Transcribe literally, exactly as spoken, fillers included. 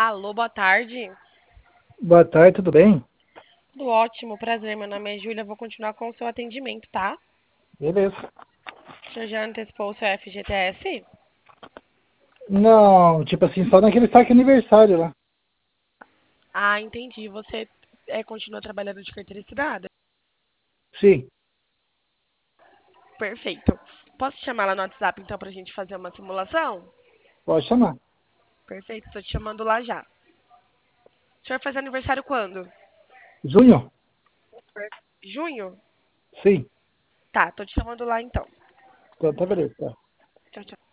Alô, boa tarde. Boa tarde, tudo bem? Tudo ótimo, prazer. Meu nome é Júlia. Vou continuar com o seu atendimento, tá? Beleza. O senhor já antecipou o seu F G T S? Não, tipo assim, só naquele saque aniversário lá. Ah, entendi. Você é, continua trabalhando de carteira assinada? Sim, Perfeito. Posso te chamar lá no WhatsApp, então, pra gente fazer uma simulação? pode chamar. Perfeito, estou te chamando lá já. O senhor faz aniversário quando? Junho? Junho? Sim. Tá, tô te chamando lá então. Então tá beleza. Tá. Tchau, tchau.